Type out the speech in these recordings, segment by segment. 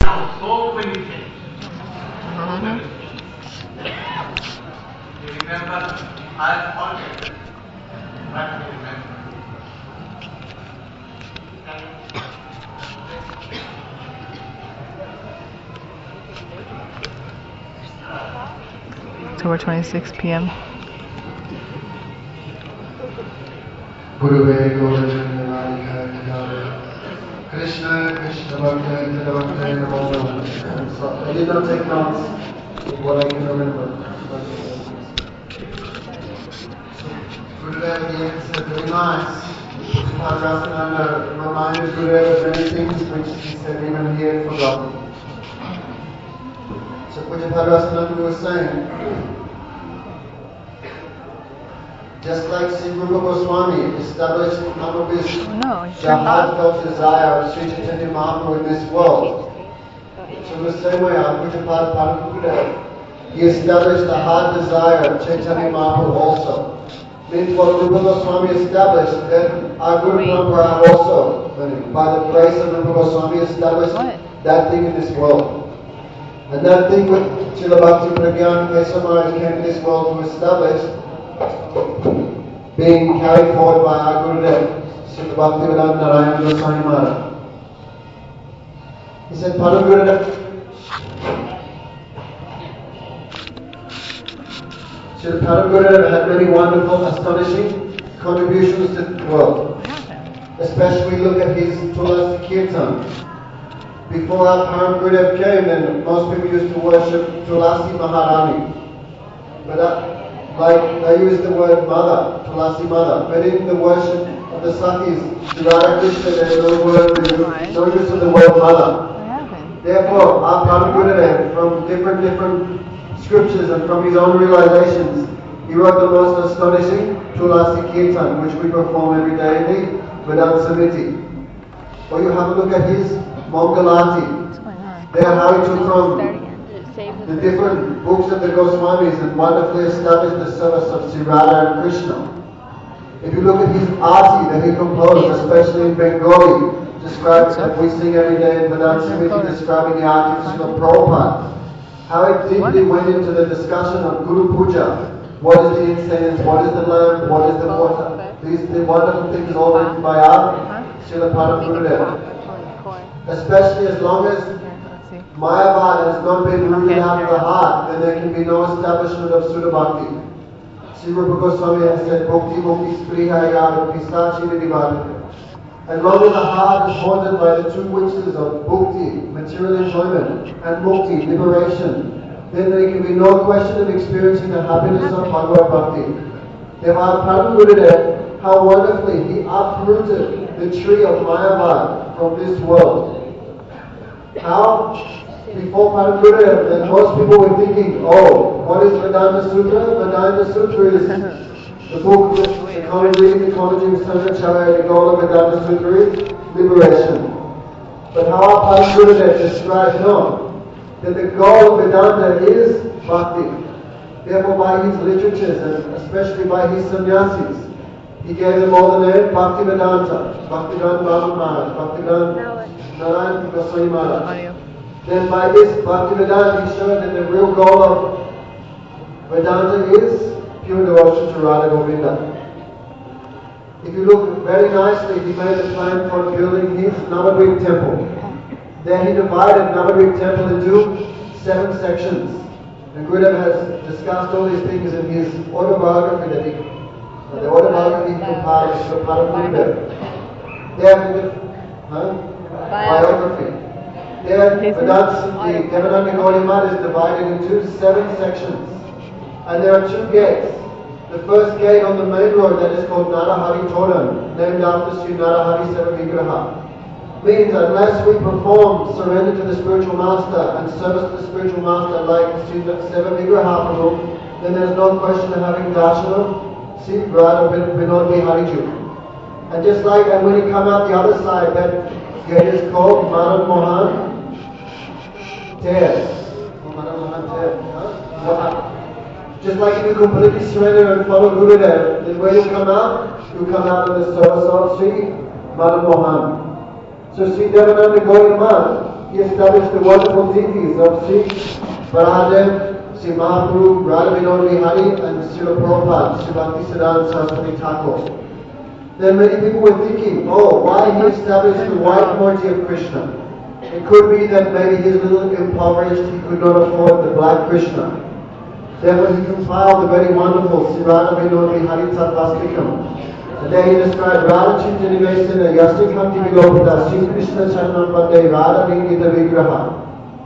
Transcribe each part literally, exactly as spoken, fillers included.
now so many things. Mm-hmm. You remember, I forget, but you remember. October twenty-sixth p m Guruvaya Govardhanaya Krishna Krishna Bhakta Bhakta Namo. So I did not take notes of what I can remember. Gurudev at the end said, very nice. Rasananda reminded Gurudev of many things which he said even he had forgotten. So Pujapad Rasananda was saying, just like Sri Rupa Goswami established Namavis, no, the heartfelt desire of Sri Chaitanya Mahaprabhu in this world. So in the same way, our Pujapad Padma, he established the heart desire of Chaitanya Mahaprabhu also. Means what Rupa Goswami established, then our Guru Parampara also, by the grace of Rupa Goswami, established what? That thing in this world. And that thing with Srila Bhakti Pragyan Kesava Maharaj came in this world to establish, being carried forward by our Gurudev, Srila Bhaktivedanta Narayana Goswami Maharaj. He said, Padma Gurudev, Srila Padma Gurudev had many wonderful, astonishing contributions to the world. Especially look at his Tulasi Kirtan. Before our Param Gurudev came, then most people used to worship Tulasi Maharani. But that, like they use the word mother, Tulasi mother, but in the worship of the Sakis, Radha Krishna, there is no word, no use of the word mother. Therefore, our Padma Gurudev, from different different scriptures and from his own realizations, he wrote the most astonishing Tulasi Kirtan, which we perform every day in the Vedanta Samiti. Or you have a look at his Mangalati. There, how he took from the different books of the Goswamis and wonderfully established the service of Sri Radha and Krishna. If you look at his arti that he composed, especially in Bengali, describes that we sing every day in Vedanta Samiti, describing the arti of Srila Prabhupada, how it deeply went into the discussion of Guru Puja. What is the incense? What is the lamp? What is the water? These the wonderful things all written by our Srila Padma Gurudev. Especially as long as Mayavad has not been rooted out of the heart, then there can be no establishment of Sudha Bhakti. Sri Rupa Goswami has said, Bhakti Mukti Spriha Yada Pisachi Nidivadika. As long as the heart is haunted by the two witches of Bhakti, material enjoyment, and Mukti, liberation, then there can be no question of experiencing the happiness of Bhagavad Bhakti. Therefore, Padma Gurudev, how wonderfully he uprooted the tree of Mayavad from this world. How? Before Padma Gurudev, then most people were thinking, oh, what is Vedanta Sutra? Vedanta Sutra is the book, the commentary, the commentary of Sankaracharya, the goal of Vedanta Sutra is liberation. But how our Padma Gurudev described, no, that the goal of Vedanta is Bhakti. Therefore, by his literatures, and especially by his sannyasis, he gave them all the name Bhakti Vedanta, Bhaktivedanta Bhava Maharaj, Bhaktivedanta Narayana Goswami Maharaj. Then by this Bhaktivedanta, he showed that the real goal of Vedanta is pure devotion to Radha Govinda. If you look very nicely, he made a plan for building his Navadvip temple. There he divided Navadvip temple into seven sections. And Gurudev has discussed all these things in his autobiography that he, uh, the autobiography he compiled, the Padma There, huh? Biography. There, Vedanta, the Devananda Gaudiya Math is divided into seven sections. And there are two gates. The first gate on the main road that is called Narahari Toran, named after Sri Narahari Saravigraha. Means unless we perform surrender to the spiritual master and service to the spiritual master like Sri Saravigraha Prabhu, then there is no question of having darshan, see, Radha Vinod Bihariju. And just like, and when you come out the other side, that gate is called Manan Mohan Ter. Manan Mohan Ter. Huh? Just like if you completely surrender and follow Gurudev, then when you come out, you come out in the service of Sri Madan Mohan. So Sri Devananda Gaudiya Math, he established the wonderful deities of Sri Baladev, Sri Mahaprabhu, Radha Vinod Bihari, and Srila Prabhupada, Sri Bhaktisiddhanta Saraswati Thakur. Then many people were thinking, oh, why he established the white Murti of Krishna? It could be that maybe he's a little impoverished, he could not afford the black Krishna. Therefore he compiled the very wonderful Sri Radha Vinod Bihari Tattvastikam. And there he described Radha Chintani Vesana Yasti Kanti Vigopita Sri Krishna Charanam Pade Radha Lingita Vigraha.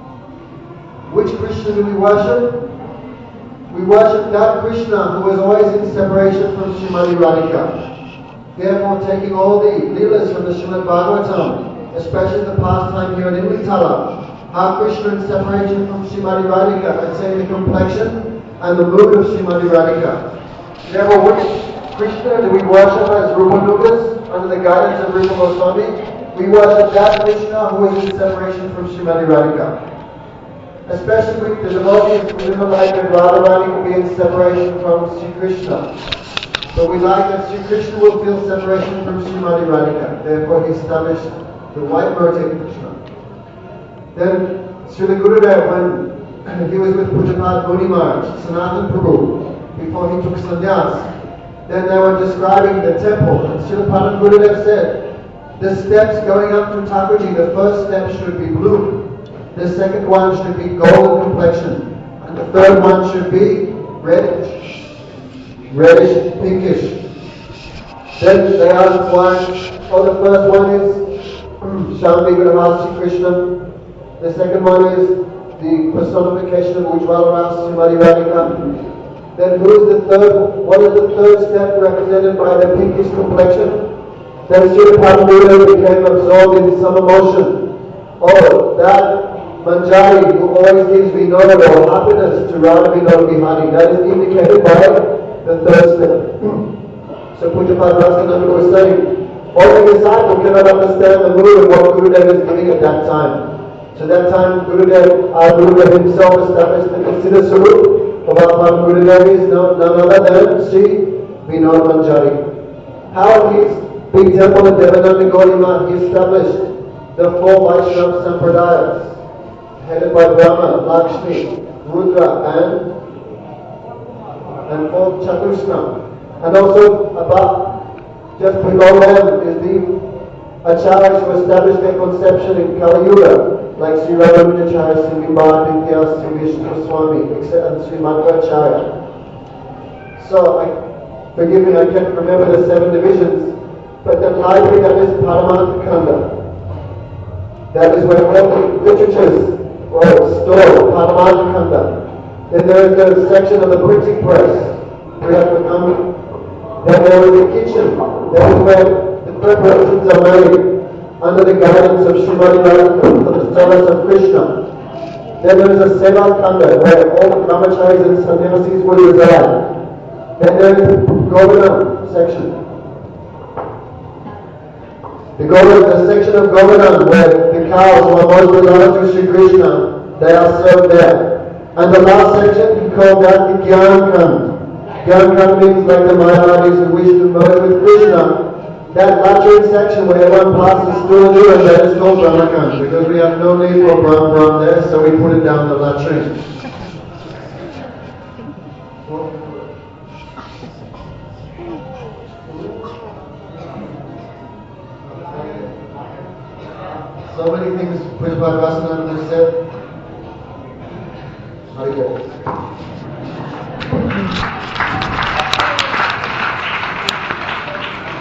Which Krishna do we worship? We worship that Krishna who is always in separation from Srimati Radhika. Therefore, taking all the leelas from the Srimad Bhagavatam, especially the pastime here in Vitala, how Krishna in separation from Srimati Radhika, and saying the complexion and the mood of Srimati Radhika. Therefore, which Krishna do we worship as Rupanugas under the guidance of Rupa Goswami? We worship that Krishna who is in separation from Srimati Radhika. Especially the devotees who live like that Radharani will be in separation from Sri Krishna. So we like that Sri Krishna will feel separation from Srimati Radhika. Therefore he established the white Murti of Krishna. Then Srila Gurudev, when he was with Pujapad Muni Maharaj, Sanatana Prabhu, before he took sannyas, then they were describing the temple. And Srila Padma Gurudev said, the steps going up to Thakurji, the first step should be blue. The second one should be golden complexion. And the third one should be reddish. Reddish, pinkish. Then they asked why, oh, the first one is Shambhi Gravasi Krishna. The second one is the personification of Ujjvala Ras Srimati Radhika. Then who is the third, what is the third step represented by the pinkish complexion? Then Srila Padma became absorbed in some emotion. Oh, that Manjari who always gives Vinod or happiness to Radha Vinod Bihari, that is indicated by the third step. So Pujapad Rasananda was saying, all the disciples cannot understand the mood of what Gurudev is giving at that time. So that time Gurudev, our Gurudev himself established the Siddha Sarup of our Gurudev is none other than Sri Vinod Manjari. How in his big temple at Devananda Gaudima he established the four Vaishnava Sampradayas, headed by Brahma, Lakshmi, Rudra and and fourth Chaturshna. And also about just below them is the Acharyas who established their conception in Kali Yuga, like Sri Ramanujacharya, Sri Vibharaditya, Sri Vishnu Swami, and Sri Madhvacharya. So, I, forgive me, I can't remember the seven divisions, but the library that is Paramatma Kanda, that is where all the literatures were stored, Paramatma Kanda. Then there is the section of the printing press. We have to come. Then there is the kitchen. That is where the preparations are made under the guidance of Srimati Radhika, for the service of Krishna. Then there is a Seva Kanda where all the brahmacharis and sannyasis will reside. Then there is the Govardhan section. The Govardhan, the section of Govardhan where the cows who are most beloved to Sri Krishna, they are served there. And the last section, he called that the Gyan Kand. Gyan Kand means like the Mayavadis who wish to merge with Krishna. That latrine section where everyone passes through and through, and that is called Brahmakand, because we have no need for Brahm Brahm there, so we put it down the latrine. So many things Pujapad Rasananda said. Very good.